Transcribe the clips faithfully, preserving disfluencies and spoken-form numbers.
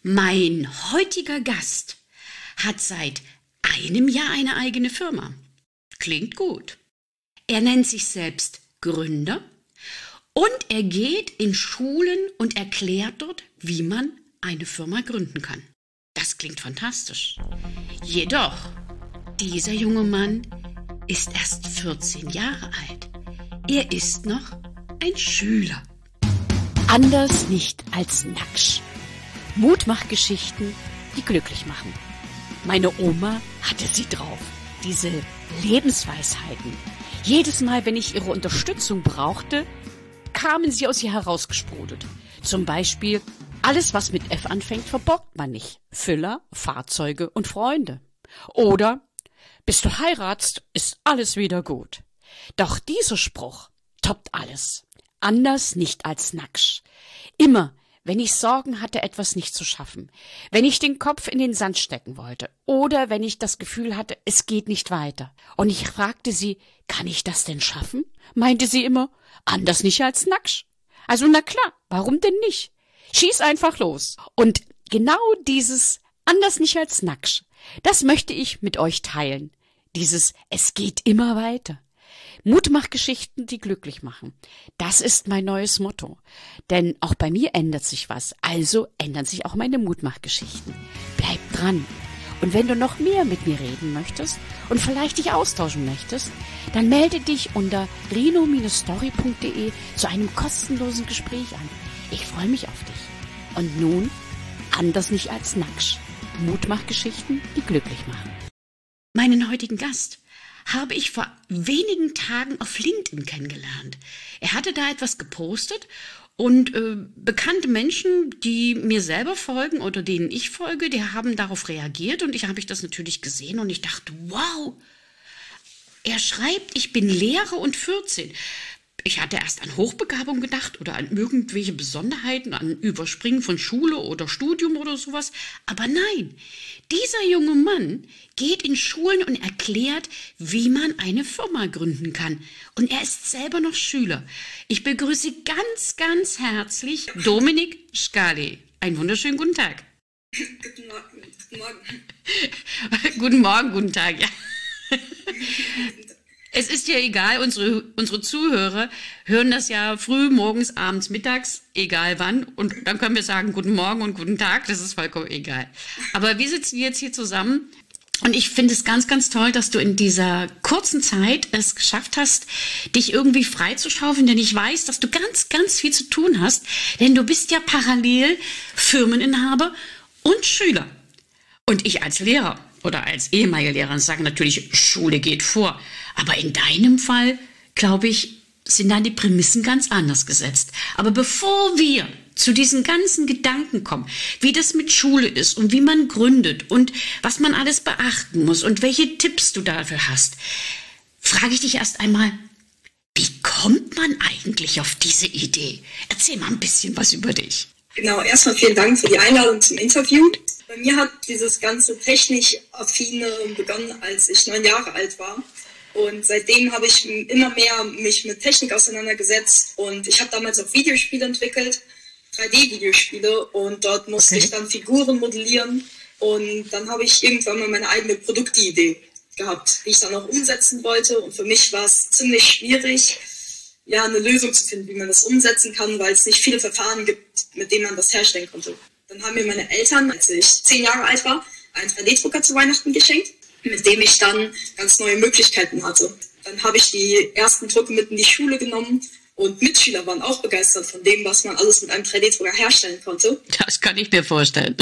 Mein heutiger Gast hat seit einem Jahr eine eigene Firma. Klingt gut. Er nennt sich selbst Gründer und er geht in Schulen und erklärt dort, wie man eine Firma gründen kann. Das klingt fantastisch. Jedoch, dieser junge Mann ist erst vierzehn Jahre alt. Er ist noch ein Schüler. Anders nicht als Naksch. Mutmachgeschichten, die glücklich machen. Meine Oma hatte sie drauf. Diese Lebensweisheiten. Jedes Mal, wenn ich ihre Unterstützung brauchte, kamen sie aus ihr herausgesprudelt. Zum Beispiel, alles, was mit F anfängt, verborgt man nicht. Füller, Fahrzeuge und Freunde. Oder, bis du heiratst, ist alles wieder gut. Doch dieser Spruch toppt alles. Anders nicht als Naksch. Immer, wenn ich Sorgen hatte, etwas nicht zu schaffen, wenn ich den Kopf in den Sand stecken wollte oder wenn ich das Gefühl hatte, es geht nicht weiter. Und ich fragte sie, kann ich das denn schaffen? Meinte sie immer, anders nicht als Naksch. Also na klar, warum denn nicht? Schieß einfach los. Und genau dieses anders nicht als Naksch, das möchte ich mit euch teilen. Dieses es geht immer weiter. Mutmachgeschichten, die glücklich machen. Das ist mein neues Motto. Denn auch bei mir ändert sich was. Also ändern sich auch meine Mutmachgeschichten. Bleib dran. Und wenn du noch mehr mit mir reden möchtest und vielleicht dich austauschen möchtest, dann melde dich unter rino Story punkt de zu einem kostenlosen Gespräch an. Ich freue mich auf dich. Und nun, anders nicht als Naksch. Mutmachgeschichten, die glücklich machen. Meinen heutigen Gast habe ich vor wenigen Tagen auf LinkedIn kennengelernt. Er hatte da etwas gepostet und äh, bekannte Menschen, die mir selber folgen oder denen ich folge, die haben darauf reagiert und ich habe ich das natürlich gesehen und ich dachte, wow, er schreibt, ich bin Lehrer und vierzehn. Ich hatte erst an Hochbegabung gedacht oder an irgendwelche Besonderheiten, an Überspringen von Schule oder Studium oder sowas. Aber nein, dieser junge Mann geht in Schulen und erklärt, wie man eine Firma gründen kann. Und er ist selber noch Schüler. Ich begrüße ganz, ganz herzlich Dominik Scali. Einen wunderschönen guten Tag. Guten Morgen. Guten Morgen. Guten Morgen, guten Tag, ja. Es ist ja egal, unsere, unsere Zuhörer hören das ja früh, morgens, abends, mittags, egal wann. Und dann können wir sagen, guten Morgen und guten Tag, das ist vollkommen egal. Aber wir sitzen jetzt hier zusammen und ich finde es ganz, ganz toll, dass du in dieser kurzen Zeit es geschafft hast, dich irgendwie freizuschaufeln, denn ich weiß, dass du ganz, ganz viel zu tun hast, denn du bist ja parallel Firmeninhaber und Schüler. Und ich als Lehrer oder als ehemalige Lehrerin sage natürlich, Schule geht vor. Aber in deinem Fall, glaube ich, sind dann die Prämissen ganz anders gesetzt. Aber bevor wir zu diesen ganzen Gedanken kommen, wie das mit Schule ist und wie man gründet und was man alles beachten muss und welche Tipps du dafür hast, frage ich dich erst einmal, wie kommt man eigentlich auf diese Idee? Erzähl mal ein bisschen was über dich. Genau, erstmal vielen Dank für die Einladung zum Interview. Bei mir hat dieses ganze technisch-affine begonnen, als ich neun Jahre alt war. Und seitdem habe ich immer mehr mich mit Technik auseinandergesetzt. Und ich habe damals auch Videospiele entwickelt, drei D-Videospiele. Und dort musste okay. ich dann Figuren modellieren. Und dann habe ich irgendwann mal meine eigene Produktidee gehabt, die ich dann auch umsetzen wollte. Und für mich war es ziemlich schwierig, ja, eine Lösung zu finden, wie man das umsetzen kann, weil es nicht viele Verfahren gibt, mit denen man das herstellen konnte. Dann haben mir meine Eltern, als ich zehn Jahre alt war, einen drei D-Drucker zu Weihnachten geschenkt, mit dem ich dann ganz neue Möglichkeiten hatte. Dann habe ich die ersten Drucke mit in die Schule genommen und Mitschüler waren auch begeistert von dem, was man alles mit einem drei D-Drucker herstellen konnte. Das kann ich mir vorstellen.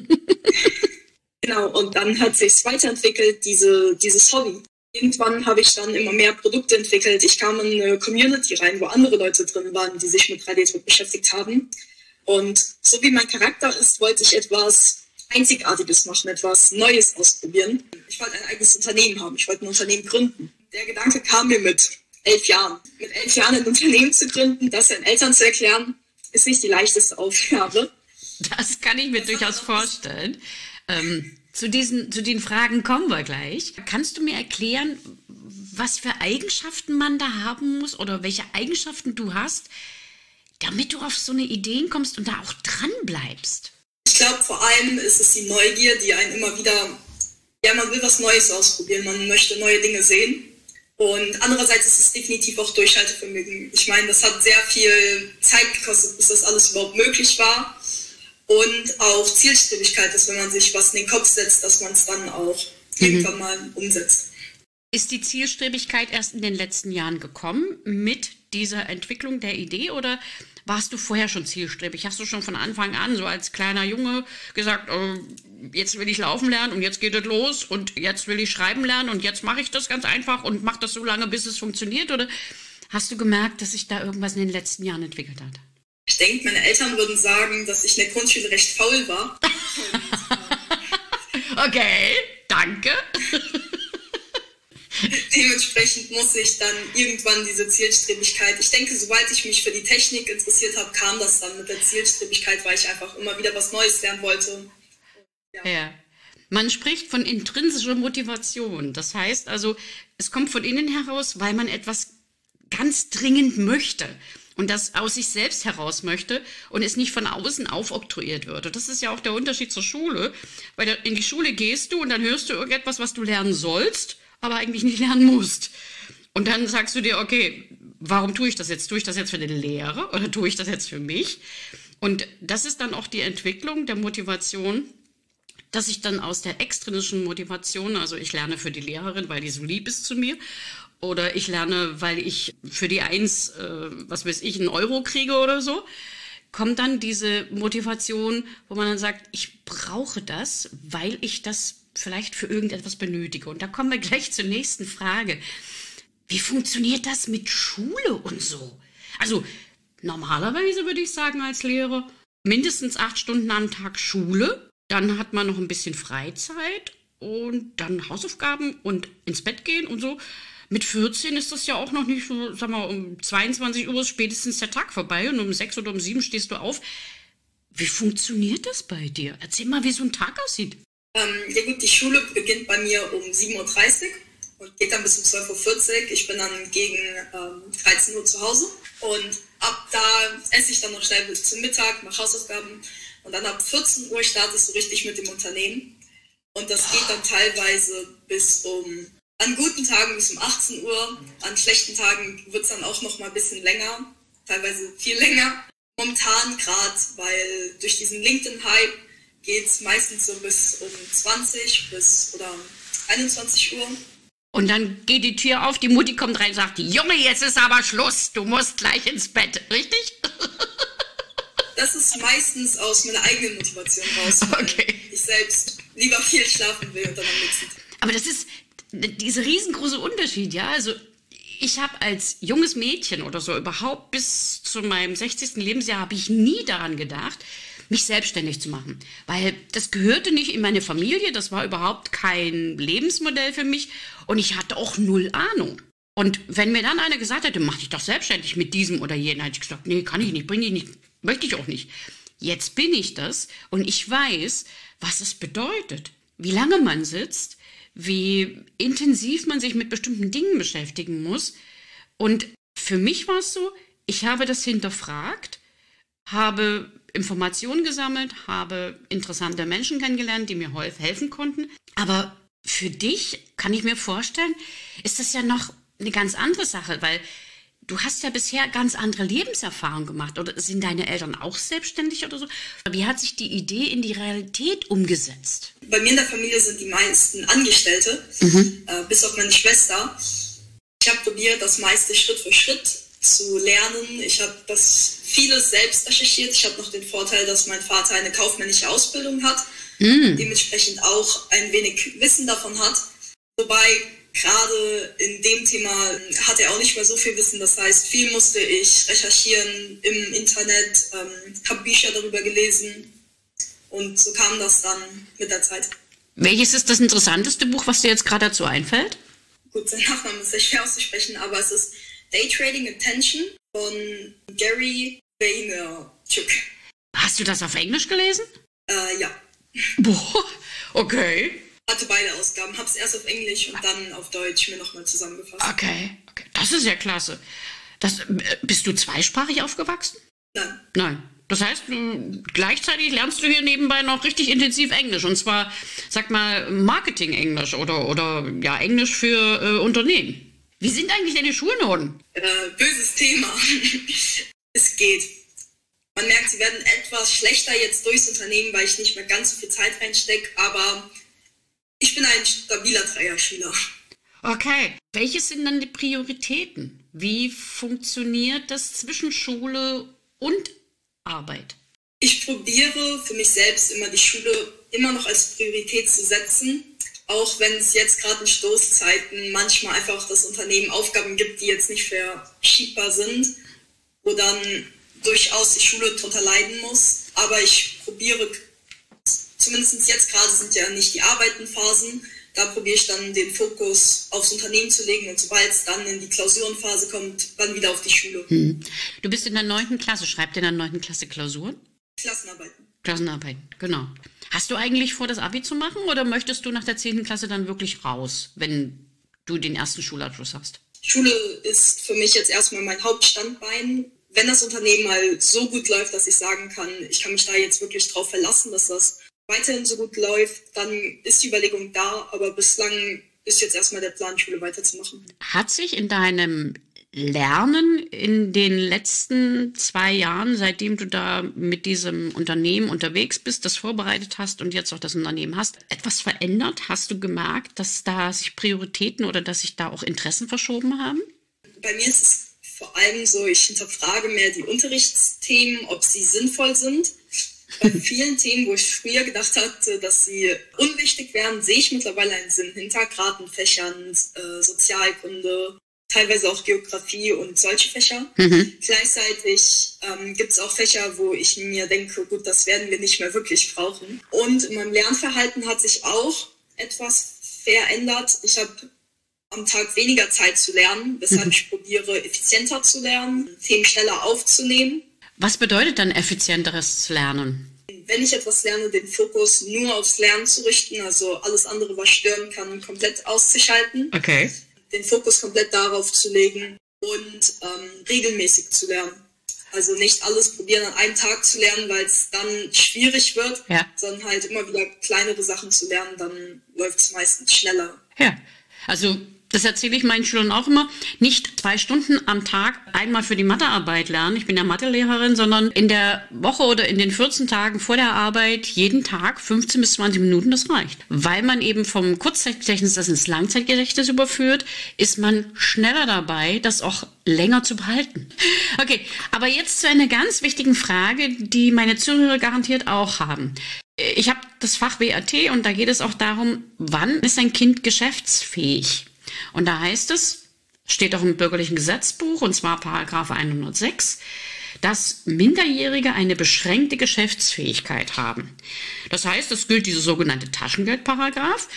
Genau, und dann hat sich es weiterentwickelt, diese, dieses Hobby. Irgendwann habe ich dann immer mehr Produkte entwickelt. Ich kam in eine Community rein, wo andere Leute drin waren, die sich mit drei D-Druck beschäftigt haben. Und so wie mein Charakter ist, wollte ich etwas Einzigartiges machen, etwas Neues ausprobieren. Ich wollte ein eigenes Unternehmen haben. Ich wollte ein Unternehmen gründen. Der Gedanke kam mir mit elf Jahren. Mit elf Jahren ein Unternehmen zu gründen, das seinen Eltern zu erklären, ist nicht die leichteste Aufgabe. Das kann ich mir das durchaus vorstellen. Ähm, zu diesen, zu den Fragen kommen wir gleich. Kannst du mir erklären, was für Eigenschaften man da haben muss oder welche Eigenschaften du hast, damit du auf so eine Idee kommst und da auch dran bleibst? Ich glaube, vor allem ist es die Neugier, die einen immer wieder, ja, man will was Neues ausprobieren, man möchte neue Dinge sehen. Und andererseits ist es definitiv auch Durchhaltevermögen. Ich meine, das hat sehr viel Zeit gekostet, bis das alles überhaupt möglich war. Und auch Zielstrebigkeit, dass wenn man sich was in den Kopf setzt, dass man es dann auch mhm. irgendwann mal umsetzt. Ist die Zielstrebigkeit erst in den letzten Jahren gekommen mit dieser Entwicklung der Idee oder warst du vorher schon zielstrebig? Hast du schon von Anfang an so als kleiner Junge gesagt, oh, jetzt will ich laufen lernen und jetzt geht es los und jetzt will ich schreiben lernen und jetzt mache ich das ganz einfach und mache das so lange, bis es funktioniert? Oder hast du gemerkt, dass sich da irgendwas in den letzten Jahren entwickelt hat? Ich denke, meine Eltern würden sagen, dass ich in der Grundschule recht faul war. Okay, danke. Dementsprechend muss ich dann irgendwann diese Zielstrebigkeit, ich denke, sobald ich mich für die Technik interessiert habe, kam das dann mit der Zielstrebigkeit, weil ich einfach immer wieder was Neues lernen wollte. Ja. ja. Man spricht von intrinsischer Motivation. Das heißt also, es kommt von innen heraus, weil man etwas ganz dringend möchte und das aus sich selbst heraus möchte und es nicht von außen aufoktroyiert wird. Und das ist ja auch der Unterschied zur Schule, weil in die Schule gehst du und dann hörst du irgendetwas, was du lernen sollst, aber eigentlich nicht lernen musst. Und dann sagst du dir, okay, warum tue ich das jetzt? Tue ich das jetzt für den Lehrer oder tue ich das jetzt für mich? Und das ist dann auch die Entwicklung der Motivation, dass ich dann aus der extrinsischen Motivation, also ich lerne für die Lehrerin, weil die so lieb ist zu mir, oder ich lerne, weil ich für die Eins, äh, was weiß ich, einen Euro kriege oder so, kommt dann diese Motivation, wo man dann sagt, ich brauche das, weil ich das vielleicht für irgendetwas benötige. Und da kommen wir gleich zur nächsten Frage. Wie funktioniert das mit Schule und so? Also normalerweise würde ich sagen als Lehrer, mindestens acht Stunden am Tag Schule, dann hat man noch ein bisschen Freizeit und dann Hausaufgaben und ins Bett gehen und so. Mit vierzehn ist das ja auch noch nicht so, sag mal, um zweiundzwanzig Uhr ist spätestens der Tag vorbei und um sechs oder um sieben stehst du auf. Wie funktioniert das bei dir? Erzähl mal, wie so ein Tag aussieht. Ähm, ja gut, die Schule beginnt bei mir um sieben Uhr dreißig und geht dann bis um zwölf Uhr vierzig. Ich bin dann gegen ähm, dreizehn Uhr zu Hause und ab da esse ich dann noch schnell bis zum Mittag, mache Hausaufgaben und dann ab vierzehn Uhr starte ich so richtig mit dem Unternehmen und das geht dann teilweise bis um, an guten Tagen bis um achtzehn Uhr, an schlechten Tagen wird es dann auch noch mal ein bisschen länger, teilweise viel länger. Momentan gerade, weil durch diesen LinkedIn-Hype geht es meistens so bis um zwanzig bis oder einundzwanzig Uhr. Und dann geht die Tür auf, die Mutti kommt rein und sagt, Junge, jetzt ist aber Schluss, du musst gleich ins Bett, richtig? Das ist meistens aus meiner eigenen Motivation raus, weil okay. ich selbst lieber viel schlafen will und dann am nächsten Tag. Aber das ist dieser riesengroße Unterschied, ja, also ich habe als junges Mädchen oder so überhaupt bis zu meinem sechzigsten Lebensjahr habe ich nie daran gedacht, mich selbstständig zu machen, weil das gehörte nicht in meine Familie, das war überhaupt kein Lebensmodell für mich und ich hatte auch null Ahnung. Und wenn mir dann einer gesagt hätte, mach dich doch selbstständig mit diesem oder jenem, hätte ich gesagt, nee, kann ich nicht, bringe ich nicht, möchte ich auch nicht. Jetzt bin ich das und ich weiß, was es bedeutet, wie lange man sitzt, wie intensiv man sich mit bestimmten Dingen beschäftigen muss. Und für mich war es so, ich habe das hinterfragt, habe Informationen gesammelt, habe interessante Menschen kennengelernt, die mir helfen konnten. Aber für dich, kann ich mir vorstellen, ist das ja noch eine ganz andere Sache, weil du hast ja bisher ganz andere Lebenserfahrungen gemacht. Oder sind deine Eltern auch selbstständig oder so? Wie hat sich die Idee in die Realität umgesetzt? Bei mir in der Familie sind die meisten Angestellte, mhm. äh, bis auf meine Schwester. Ich habe probiert, das meiste Schritt für Schritt zu lernen. Ich habe das vieles selbst recherchiert. Ich habe noch den Vorteil, dass mein Vater eine kaufmännische Ausbildung hat, mhm. dementsprechend auch ein wenig Wissen davon hat. Wobei gerade in dem Thema hat er auch nicht mehr so viel Wissen. Das heißt, viel musste ich recherchieren im Internet, ähm, habe Bücher darüber gelesen und so kam das dann mit der Zeit. Welches ist das interessanteste Buch, was dir jetzt gerade dazu einfällt? Gut, sein Nachname ist sehr schwer auszusprechen, aber es ist Day Trading Attention von Gary Vaynerchuk. Hast du das auf Englisch gelesen? Äh, ja. Boah, okay. Hatte beide Ausgaben, habe es erst auf Englisch und dann auf Deutsch mir nochmal zusammengefasst. Okay, okay, das ist ja klasse. Das, bist du zweisprachig aufgewachsen? Nein. Nein, Das heißt, du, gleichzeitig lernst du hier nebenbei noch richtig intensiv Englisch. Und zwar, sag mal, Marketing-Englisch oder, oder ja, Englisch für äh, Unternehmen. Wie sind eigentlich deine Schulnoten? Äh, böses Thema. Es geht. Man merkt, sie werden etwas schlechter jetzt durchs Unternehmen, weil ich nicht mehr ganz so viel Zeit reinstecke. Aber ich bin ein stabiler Dreierschüler. Okay. Welches sind dann die Prioritäten? Wie funktioniert das zwischen Schule und Arbeit? Ich probiere für mich selbst immer die Schule immer noch als Priorität zu setzen, auch wenn es jetzt gerade in Stoßzeiten manchmal einfach das Unternehmen Aufgaben gibt, die jetzt nicht verschiebbar sind, wo dann durchaus die Schule drunter leiden muss. Aber ich probiere, zumindest jetzt gerade sind ja nicht die Arbeitenphasen, da probiere ich dann den Fokus aufs Unternehmen zu legen und sobald es dann in die Klausurenphase kommt, dann wieder auf die Schule. Hm. Du bist in der neunten Klasse. Schreibt ihr in der neunten Klasse Klausuren? Klassenarbeiten. Klassenarbeiten, genau. Hast du eigentlich vor, das Abi zu machen oder möchtest du nach der zehnten Klasse dann wirklich raus, wenn du den ersten Schulabschluss hast? Schule ist für mich jetzt erstmal mein Hauptstandbein. Wenn das Unternehmen mal so gut läuft, dass ich sagen kann, ich kann mich da jetzt wirklich drauf verlassen, dass das weiterhin so gut läuft, dann ist die Überlegung da, aber bislang ist jetzt erstmal der Plan, Schule weiterzumachen. Hat sich in deinem Lernen in den letzten zwei Jahren, seitdem du da mit diesem Unternehmen unterwegs bist, das vorbereitet hast und jetzt auch das Unternehmen hast, etwas verändert? Hast du gemerkt, dass da sich Prioritäten oder dass sich da auch Interessen verschoben haben? Bei mir ist es vor allem so, ich hinterfrage mehr die Unterrichtsthemen, ob sie sinnvoll sind. Bei vielen Themen, wo ich früher gedacht hatte, dass sie unwichtig wären, sehe ich mittlerweile einen Sinn hinter, gerade in Fächern äh, Sozialkunde, teilweise auch Geografie und solche Fächer. Mhm. Gleichzeitig ähm, gibt es auch Fächer, wo ich mir denke, gut, das werden wir nicht mehr wirklich brauchen. Und in meinem Lernverhalten hat sich auch etwas verändert. Ich habe am Tag weniger Zeit zu lernen, weshalb mhm. ich probiere, effizienter zu lernen, Themen schneller aufzunehmen. Was bedeutet dann effizienteres Lernen? Wenn ich etwas lerne, den Fokus nur aufs Lernen zu richten, also alles andere, was stören kann, komplett auszuschalten. Okay. Den Fokus komplett darauf zu legen und ähm, regelmäßig zu lernen. Also nicht alles probieren an einem Tag zu lernen, weil es dann schwierig wird, ja. sondern halt immer wieder kleinere Sachen zu lernen, dann läuft es meistens schneller. Ja, also das erzähle ich meinen Schülern auch immer, nicht zwei Stunden am Tag einmal für die Mathearbeit lernen, ich bin ja Mathelehrerin, sondern in der Woche oder in den vierzehn Tagen vor der Arbeit jeden Tag fünfzehn bis zwanzig Minuten, das reicht. Weil man eben vom Kurzzeitgedächtnis das ins Langzeitgedächtnis überführt, ist man schneller dabei, das auch länger zu behalten. Okay, aber jetzt zu einer ganz wichtigen Frage, die meine Zuhörer garantiert auch haben. Ich habe das Fach W A T und da geht es auch darum, wann ist ein Kind geschäftsfähig? Und da heißt es, steht auch im bürgerlichen Gesetzbuch, und zwar Paragraph hundertsechs, dass Minderjährige eine beschränkte Geschäftsfähigkeit haben. Das heißt, es gilt dieser sogenannte Taschengeldparagraph.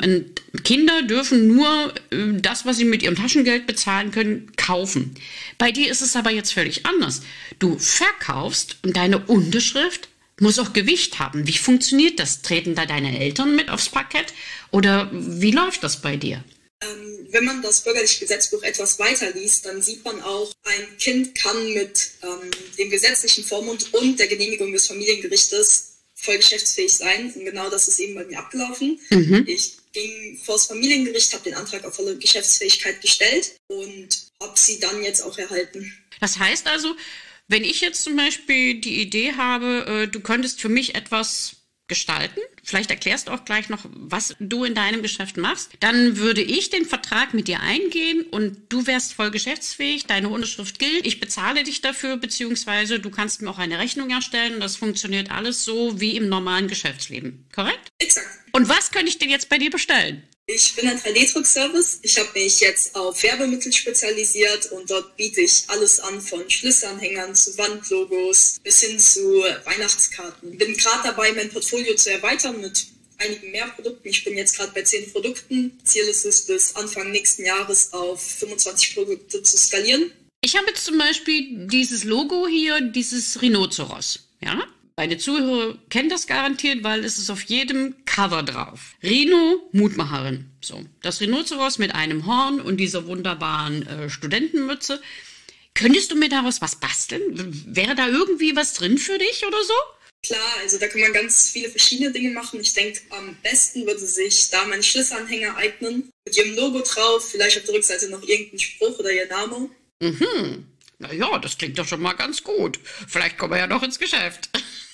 Kinder dürfen nur das, was sie mit ihrem Taschengeld bezahlen können, kaufen. Bei dir ist es aber jetzt völlig anders. Du verkaufst und deine Unterschrift muss auch Gewicht haben. Wie funktioniert das? Treten da deine Eltern mit aufs Parkett oder wie läuft das bei dir? Ähm, wenn man das bürgerliche Gesetzbuch etwas weiter liest, dann sieht man auch, ein Kind kann mit ähm, dem gesetzlichen Vormund und der Genehmigung des Familiengerichtes voll geschäftsfähig sein. Und genau das ist eben bei mir abgelaufen. Mhm. Ich ging vor das Familiengericht, habe den Antrag auf volle Geschäftsfähigkeit gestellt und habe sie dann jetzt auch erhalten. Das heißt also, wenn ich jetzt zum Beispiel die Idee habe, äh, du könntest für mich etwas gestalten, vielleicht erklärst du auch gleich noch, was du in deinem Geschäft machst, dann würde ich den Vertrag mit dir eingehen und du wärst voll geschäftsfähig, deine Unterschrift gilt, ich bezahle dich dafür, beziehungsweise du kannst mir auch eine Rechnung erstellen und das funktioniert alles so wie im normalen Geschäftsleben, korrekt? Exakt. Und was könnte ich denn jetzt bei dir bestellen? Ich bin ein drei D-Druck-Service. Ich habe mich jetzt auf Werbemittel spezialisiert und dort biete ich alles an, von Schlüsselanhängern zu Wandlogos bis hin zu Weihnachtskarten. Bin gerade dabei, mein Portfolio zu erweitern mit einigen mehr Produkten. Ich bin jetzt gerade bei zehn Produkten. Ziel ist es, bis Anfang nächsten Jahres auf fünfundzwanzig Produkte zu skalieren. Ich habe jetzt zum Beispiel dieses Logo hier, dieses Rhinoceros, ja? Meine Zuhörer kennen das garantiert, weil es ist auf jedem Cover drauf. Rhino, Mutmacherin. So, das Rhinoceros mit einem Horn und dieser wunderbaren äh, Studentenmütze. Könntest du mir daraus was basteln? Wäre da irgendwie was drin für dich oder so? Klar, also da kann man ganz viele verschiedene Dinge machen. Ich denke, am besten würde sich da mein Schlüsselanhänger eignen. Mit ihrem Logo drauf, vielleicht auf der Rückseite noch irgendein Spruch oder ihr Name. Mhm. Naja, das klingt doch schon mal ganz gut. Vielleicht kommen wir ja noch ins Geschäft.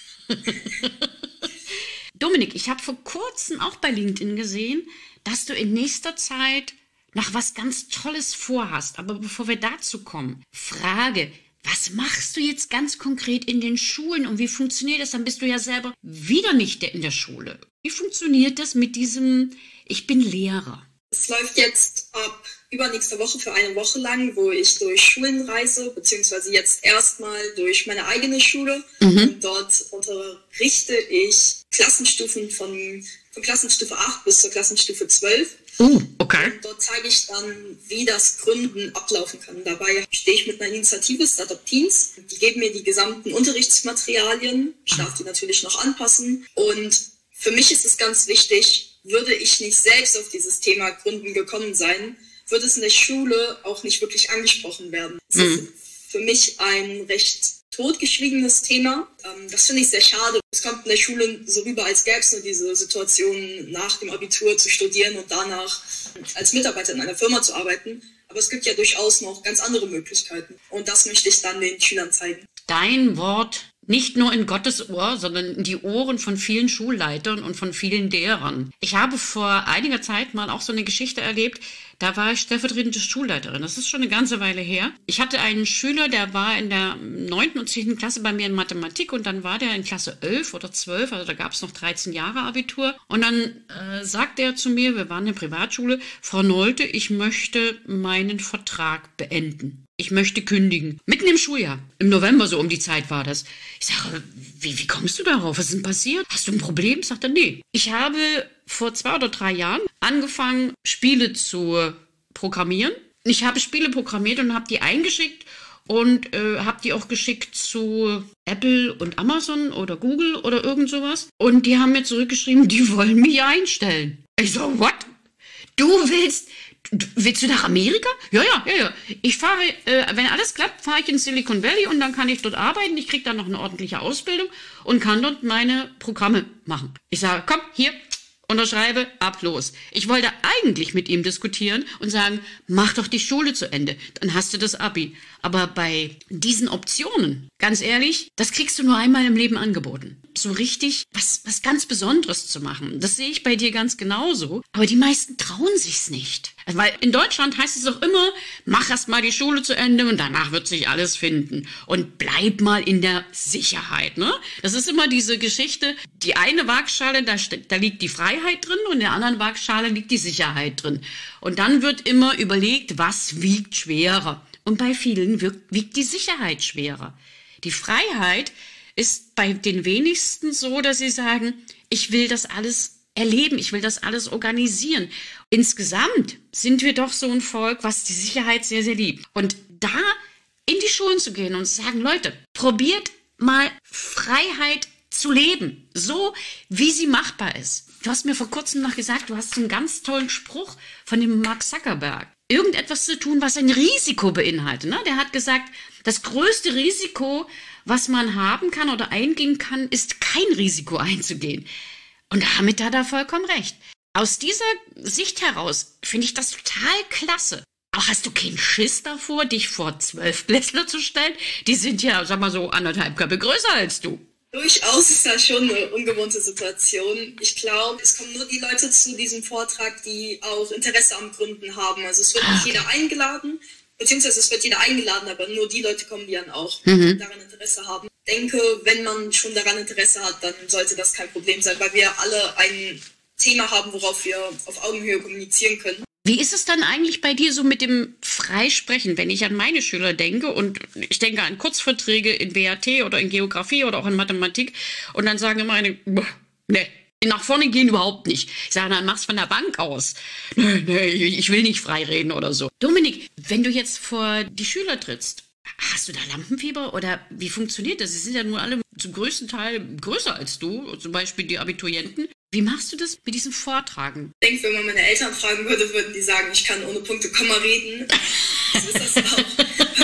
Dominik, ich habe vor kurzem auch bei LinkedIn gesehen, dass du in nächster Zeit noch was ganz Tolles vorhast. Aber bevor wir dazu kommen, Frage, was machst du jetzt ganz konkret in den Schulen und wie funktioniert das? Dann bist du ja selber wieder nicht in der Schule. Wie funktioniert das mit diesem, ich bin Lehrer? Es läuft jetzt ab übernächste Woche für eine Woche lang, wo ich durch Schulen reise, beziehungsweise jetzt erstmal durch meine eigene Schule. Mhm. Und dort unterrichte ich Klassenstufen von, von Klassenstufe acht bis zur Klassenstufe zwölf. Uh, okay. Und dort zeige ich dann, wie das Gründen ablaufen kann. Dabei stehe ich mit einer Initiative, Startup Teens. Die geben mir die gesamten Unterrichtsmaterialien. Ich darf die natürlich noch anpassen. Und für mich ist es ganz wichtig, würde ich nicht selbst auf dieses Thema Gründen gekommen sein, würde es in der Schule auch nicht wirklich angesprochen werden. Das mhm. ist für mich ein recht totgeschwiegenes Thema. Das finde ich sehr schade. Es kommt in der Schule so rüber, als gäbe es nur diese Situation, nach dem Abitur zu studieren und danach als Mitarbeiter in einer Firma zu arbeiten. Aber es gibt ja durchaus noch ganz andere Möglichkeiten. Und das möchte ich dann den Schülern zeigen. Dein Wort nicht nur in Gottes Ohr, sondern in die Ohren von vielen Schulleitern und von vielen Lehrern. Ich habe vor einiger Zeit mal auch so eine Geschichte erlebt, da war ich stellvertretende Schulleiterin. Das ist schon eine ganze Weile her. Ich hatte einen Schüler, der war in der neunten und zehnten Klasse bei mir in Mathematik und dann war der in Klasse elf oder zwölf, also da gab es noch dreizehn Jahre Abitur. Und dann äh, sagte er zu mir, wir waren in der Privatschule, Frau Nolte, ich möchte meinen Vertrag beenden. Ich möchte kündigen. Mitten im Schuljahr. Im November so um die Zeit war das. Ich sage, wie, wie kommst du darauf? Was ist denn passiert? Hast du ein Problem? Sagt er, nee. Ich habe vor zwei oder drei Jahren angefangen, Spiele zu programmieren. Ich habe Spiele programmiert und habe die eingeschickt und äh, habe die auch geschickt zu Apple und Amazon oder Google oder irgend sowas. Und die haben mir zurückgeschrieben, die wollen mich einstellen. Ich so, what? Du willst... Willst du nach Amerika? Ja, ja, ja, ja. Ich fahre, äh, wenn alles klappt, fahre ich in Silicon Valley und dann kann ich dort arbeiten. Ich kriege dann noch eine ordentliche Ausbildung und kann dort meine Programme machen. Ich sage, komm, hier, unterschreibe, ab, los. Ich wollte eigentlich mit ihm diskutieren und sagen, mach doch die Schule zu Ende, dann hast du das Abi. Aber bei diesen Optionen, ganz ehrlich, das kriegst du nur einmal im Leben angeboten. So richtig was, was ganz Besonderes zu machen. Das sehe ich bei dir ganz genauso. Aber die meisten trauen sich's nicht. Weil in Deutschland heißt es doch immer, mach erst mal die Schule zu Ende und danach wird sich alles finden. Und bleib mal in der Sicherheit, ne? Das ist immer diese Geschichte, die eine Waagschale, da, da liegt die Freiheit drin und in der anderen Waagschale liegt die Sicherheit drin. Und dann wird immer überlegt, was wiegt schwerer. Und bei vielen wiegt, wiegt die Sicherheit schwerer. Die Freiheit ist bei den wenigsten so, dass sie sagen, ich will das alles erleben, ich will das alles organisieren. Insgesamt sind wir doch so ein Volk, was die Sicherheit sehr, sehr liebt. Und da in die Schulen zu gehen und zu sagen, Leute, probiert mal Freiheit zu leben, so wie sie machbar ist. Du hast mir vor kurzem noch gesagt, du hast einen ganz tollen Spruch von dem Mark Zuckerberg. Irgendetwas zu tun, was ein Risiko beinhaltet. Ne? Der hat gesagt, das größte Risiko, was man haben kann oder eingehen kann, ist kein Risiko einzugehen. Und damit hat er vollkommen recht. Aus dieser Sicht heraus finde ich das total klasse. Auch hast du keinen Schiss davor, dich vor Zwölfklässler zu stellen? Die sind ja, sag mal so, anderthalb Köpfe größer als du. Durchaus ist das schon eine ungewohnte Situation. Ich glaube, es kommen nur die Leute zu diesem Vortrag, die auch Interesse am Gründen haben. Also es wird Ah, nicht okay. jeder eingeladen, beziehungsweise es wird jeder eingeladen, aber nur die Leute kommen, die dann auch Mhm. daran Interesse haben. Ich denke, wenn man schon daran Interesse hat, dann sollte das kein Problem sein, weil wir alle ein Thema haben, worauf wir auf Augenhöhe kommunizieren können. Wie ist es dann eigentlich bei dir so mit dem Freisprechen, wenn ich an meine Schüler denke und ich denke an Kurzverträge in W H T oder in Geografie oder auch in Mathematik und dann sagen immer eine, ne, nach vorne gehen überhaupt nicht. Ich sage, dann mach's von der Bank aus. Nee, nee, ich will nicht frei reden oder so. Dominik, wenn du jetzt vor die Schüler trittst, hast du da Lampenfieber oder wie funktioniert das? Sie sind ja nur alle zum größten Teil größer als du, zum Beispiel die Abiturienten. Wie machst du das mit diesem Vortragen? Ich denke, wenn man meine Eltern fragen würde, würden die sagen, ich kann ohne Punkt und Komma reden. So ist das auch bei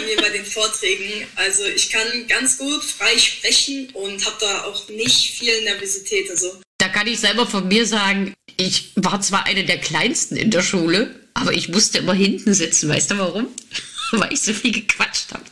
mir bei den Vorträgen. Also ich kann ganz gut frei sprechen und habe da auch nicht viel Nervosität. Also Da kann ich selber von mir sagen, ich war zwar eine der Kleinsten in der Schule, aber ich musste immer hinten sitzen. Weißt du warum? Weil ich so viel gequatscht habe.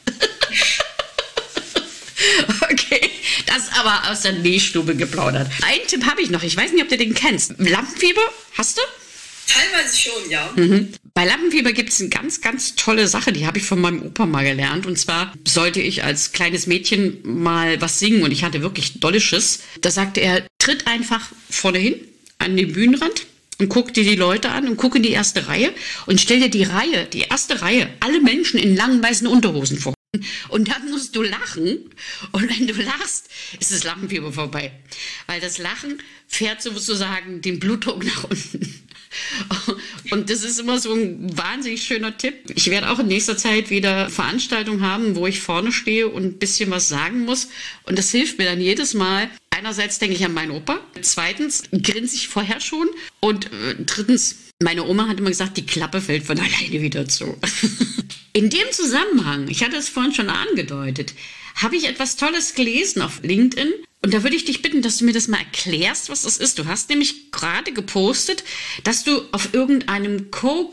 Okay, das aber aus der Nähstube geplaudert. Einen Tipp habe ich noch. Ich weiß nicht, ob du den kennst. Lampenfieber, hast du? teilweise schon, ja. Mhm. Bei Lampenfieber gibt es eine ganz, ganz tolle Sache, die habe ich von meinem Opa mal gelernt. Und zwar sollte ich als kleines Mädchen mal was singen und ich hatte wirklich dolle Schiss. Da sagte er, tritt einfach vorne hin an den Bühnenrand und guck dir die Leute an und guck in die erste Reihe und stell dir die Reihe, die erste Reihe, alle Menschen in langen weißen Unterhosen vor. Und dann musst du lachen und wenn du lachst, ist das Lampenfieber vorbei. Weil das Lachen fährt sozusagen den Blutdruck nach unten. Und das ist immer so ein wahnsinnig schöner Tipp. Ich werde auch in nächster Zeit wieder Veranstaltungen haben, wo ich vorne stehe und ein bisschen was sagen muss. Und das hilft mir dann jedes Mal. Einerseits denke ich an meinen Opa. Zweitens grinse ich vorher schon. Und äh, drittens, meine Oma hat immer gesagt, die Klappe fällt von alleine wieder zu. In dem Zusammenhang, ich hatte es vorhin schon angedeutet, habe ich etwas Tolles gelesen auf LinkedIn. Und da würde ich dich bitten, dass du mir das mal erklärst, was das ist. Du hast nämlich gerade gepostet, dass du auf irgendeinem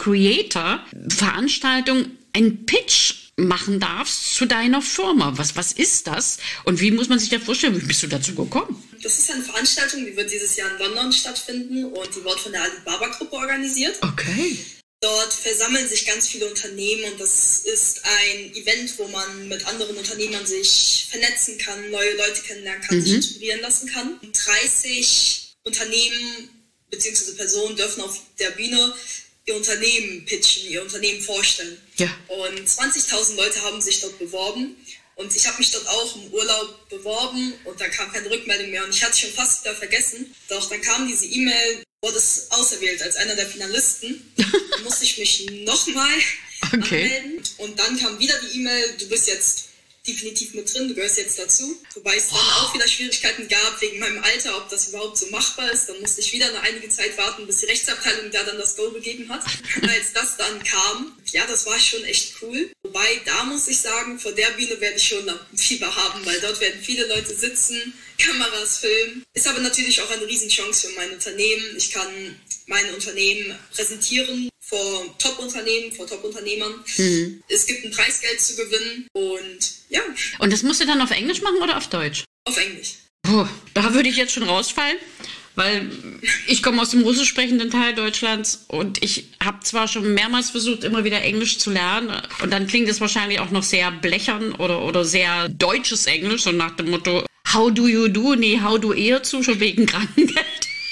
Co-Creator-Veranstaltung einen Pitch machen darfst zu deiner Firma. Was, was ist das? Und wie muss man sich das vorstellen? Wie bist du dazu gekommen? Das ist eine Veranstaltung, die wird dieses Jahr in London stattfinden und die wird von der Alibaba-Gruppe organisiert. Okay. Dort versammeln sich ganz viele Unternehmen und das ist ein Event, wo man mit anderen Unternehmern sich vernetzen kann, neue Leute kennenlernen kann, mhm. sich inspirieren lassen kann. dreißig Unternehmen bzw. Personen dürfen auf der Bühne ihr Unternehmen pitchen, ihr Unternehmen vorstellen. Ja. Und zwanzigtausend Leute haben sich dort beworben. Und ich habe mich dort auch im Urlaub beworben und da kam keine Rückmeldung mehr und ich hatte schon fast wieder vergessen. Doch dann kam diese E-Mail, wurde es auserwählt als einer der Finalisten. Dann musste ich mich nochmal okay. anmelden und dann kam wieder die E-Mail, du bist jetzt definitiv mit drin, du gehörst jetzt dazu. Wobei es dann auch wieder Schwierigkeiten gab wegen meinem Alter, ob das überhaupt so machbar ist. Dann musste ich wieder eine einige Zeit warten, bis die Rechtsabteilung da dann das Go gegeben hat. Als das dann kam, ja, das war schon echt cool. Wobei, da muss ich sagen, vor der Bühne werde ich schon Lampenfieber haben, weil dort werden viele Leute sitzen, Kameras filmen. Ist aber natürlich auch eine Riesenchance für mein Unternehmen. Ich kann mein Unternehmen präsentieren vor Top-Unternehmen, vor Top-Unternehmern. Mhm. Es gibt ein Preisgeld zu gewinnen und ja. Und das musst du dann auf Englisch machen oder auf Deutsch? Auf Englisch. Puh, da würde ich jetzt schon rausfallen, weil ich komme aus dem russisch sprechenden Teil Deutschlands und ich habe zwar schon mehrmals versucht, immer wieder Englisch zu lernen und dann klingt es wahrscheinlich auch noch sehr blechern oder, oder sehr deutsches Englisch, so nach dem Motto How do you do? Nee, how do eher zu, schon wegen Krankengeld.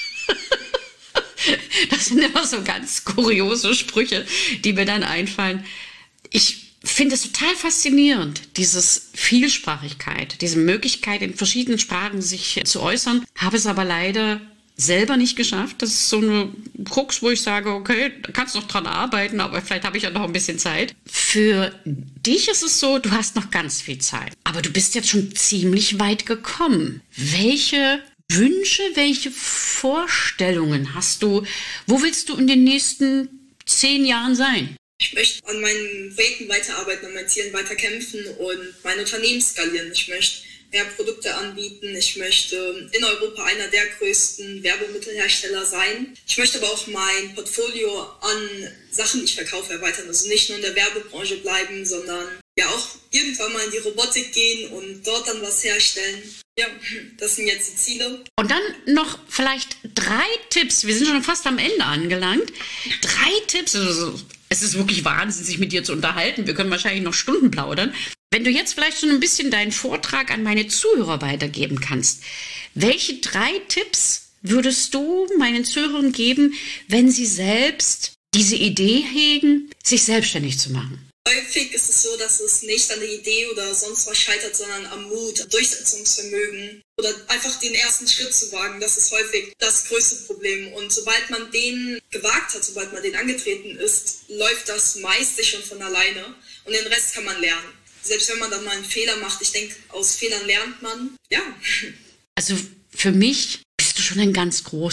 Das sind immer so ganz kuriose Sprüche, die mir dann einfallen. Ich finde es total faszinierend, diese Vielsprachigkeit, diese Möglichkeit, in verschiedenen Sprachen sich zu äußern. Habe es aber leider selber nicht geschafft. Das ist so eine Krux, wo ich sage, okay, da kannst du noch dran arbeiten, aber vielleicht habe ich ja noch ein bisschen Zeit. Für dich ist es so, du hast noch ganz viel Zeit. Aber du bist jetzt schon ziemlich weit gekommen. Welche Wünsche, welche Vorstellungen hast du? Wo willst du in den nächsten zehn Jahren sein? Ich möchte an meinen Projekten weiterarbeiten, an meinen Zielen weiter kämpfen und mein Unternehmen skalieren. Ich möchte mehr Produkte anbieten. Ich möchte in Europa einer der größten Werbemittelhersteller sein. Ich möchte aber auch mein Portfolio an Sachen, die ich verkaufe, erweitern. Also nicht nur in der Werbebranche bleiben, sondern ja auch irgendwann mal in die Robotik gehen und dort dann was herstellen. Ja, das sind jetzt die Ziele. Und dann noch vielleicht drei Tipps. Wir sind schon fast am Ende angelangt. Drei Tipps. Also es ist wirklich Wahnsinn, sich mit dir zu unterhalten. Wir können wahrscheinlich noch Stunden plaudern. Wenn du jetzt vielleicht schon ein bisschen deinen Vortrag an meine Zuhörer weitergeben kannst, welche drei Tipps würdest du meinen Zuhörern geben, wenn sie selbst diese Idee hegen, sich selbstständig zu machen? Häufig ist es so, dass es nicht an der Idee oder sonst was scheitert, sondern am Mut, Durchsetzungsvermögen oder einfach den ersten Schritt zu wagen. Das ist häufig das größte Problem. Und sobald man den gewagt hat, sobald man den angetreten ist, läuft das meiste schon von alleine und den Rest kann man lernen. Selbst wenn man dann mal einen Fehler macht, ich denke, aus Fehlern lernt man. Ja. Also für mich bist du schon ein ganz großer.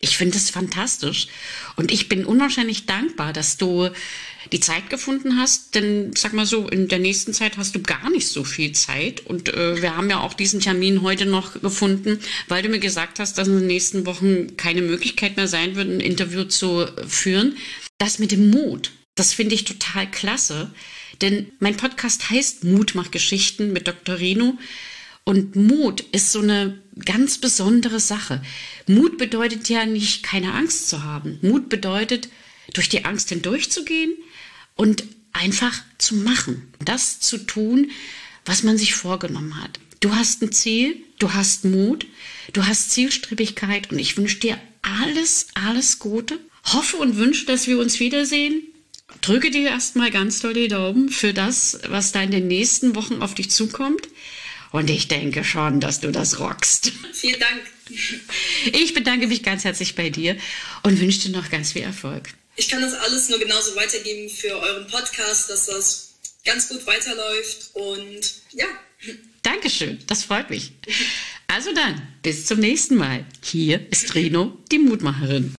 Ich finde es fantastisch. Und ich bin unwahrscheinlich dankbar, dass du die Zeit gefunden hast. Denn, sag mal so, in der nächsten Zeit hast du gar nicht so viel Zeit. Und äh, wir haben ja auch diesen Termin heute noch gefunden, weil du mir gesagt hast, dass in den nächsten Wochen keine Möglichkeit mehr sein wird, ein Interview zu führen. Das mit dem Mut, das finde ich total klasse. Denn mein Podcast heißt Mut macht Geschichten mit Doktor Rino. Und Mut ist so eine ganz besondere Sache. Mut bedeutet ja nicht, keine Angst zu haben. Mut bedeutet, durch die Angst hindurchzugehen und einfach zu machen. Das zu tun, was man sich vorgenommen hat. Du hast ein Ziel, du hast Mut, du hast Zielstrebigkeit und ich wünsche dir alles, alles Gute. Hoffe und wünsche, dass wir uns wiedersehen. Drücke dir erstmal ganz doll die Daumen für das, was da in den nächsten Wochen auf dich zukommt. Und ich denke schon, dass du das rockst. Vielen Dank. Ich bedanke mich ganz herzlich bei dir und wünsche dir noch ganz viel Erfolg. Ich kann das alles nur genauso weitergeben für euren Podcast, dass das ganz gut weiterläuft und ja. Dankeschön, das freut mich. Also dann, bis zum nächsten Mal. Hier ist Rino, die Mutmacherin.